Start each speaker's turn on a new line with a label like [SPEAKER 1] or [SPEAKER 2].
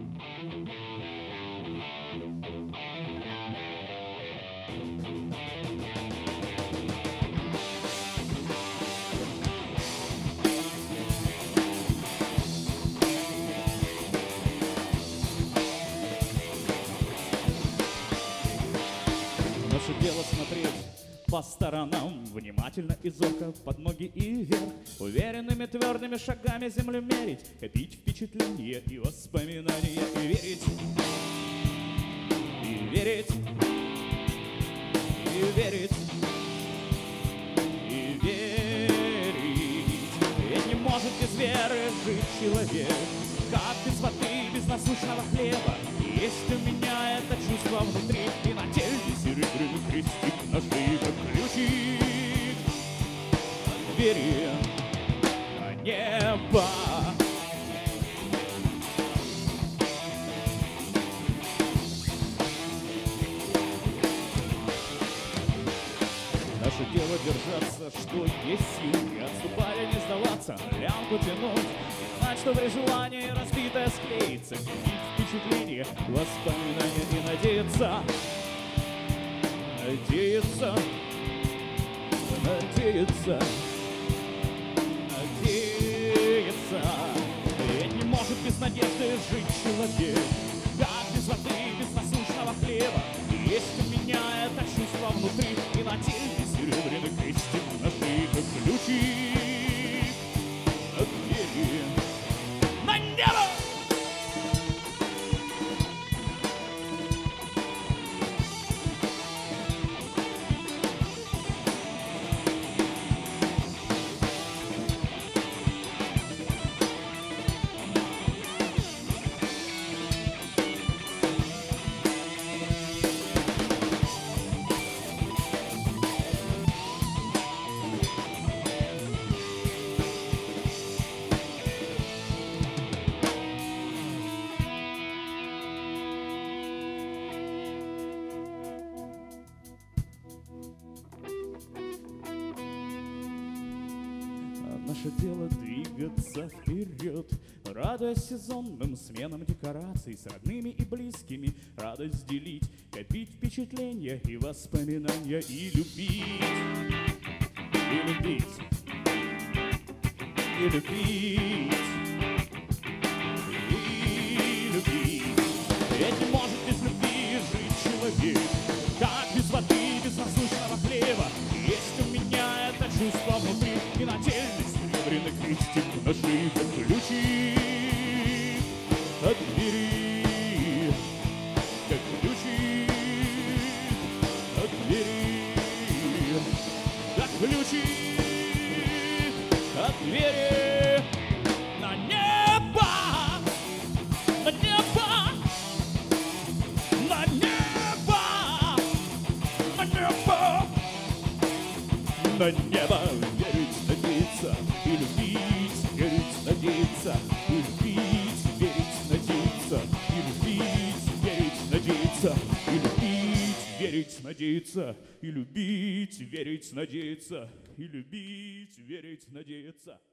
[SPEAKER 1] Наше дело смотреть по сторонам, внимательно и зорко под ноги и вверх, уверенными твердыми шагами землю мерить, копить впечатления и воспоминания, и верить, и верить, и верить, и верить. Ведь не может без веры жить человек, как без воды, без насущного хлеба. Есть у меня это чувство внутри, и на теле серебряный крестик, на шее как ключик от двери на небо. Наше дело держаться, что есть сил, не отступая, не сдаваться, лямку тянуть, знать, что при желании разбитое склеится, впечатление, воспоминания и надеяться, надеяться, надеяться, надеяться. Ведь не может без надежды жить человек, как без воды, без насущного хлеба. Есть у меня это чувство внутри, и на теле серебряный крестик, на шее как ключик от двери на небо. Наше дело двигаться вперед, радуясь сезонным сменам декораций, с родными и близкими радость делить, копить впечатления и воспоминания, и любить, и любить, и любить, и любить. Ведь не может без любви жить человек, как без воды, без насущного хлеба. Есть у меня это чувство внутри, и на теле серебряный крестик, на шее как ключик от двери, как ключик от двери, как ключик от двери на небо, на небо, на небо, на небо, на небо. Верить, надеяться и любить, верить, надеяться и любить, верить, надеяться и любить, верить, надеяться и любить, верить, надеяться и любить, верить, надеяться и любить, верить, надеяться.